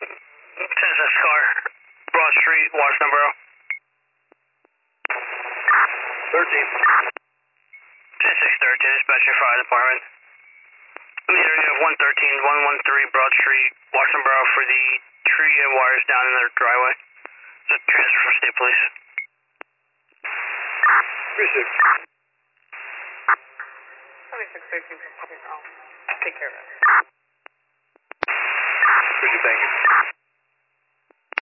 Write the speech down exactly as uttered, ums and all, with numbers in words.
ten six car, Broad Street, Washington Borough. thirteen. ten six thirteen, dispatching fire department. In the area of one thirteen, one one three Broad Street, Washington Borough for the tree and wires down in their driveway. It's a transfer for state police. three six. twenty-six thirteen, take care of it. Appreciate it, thank you.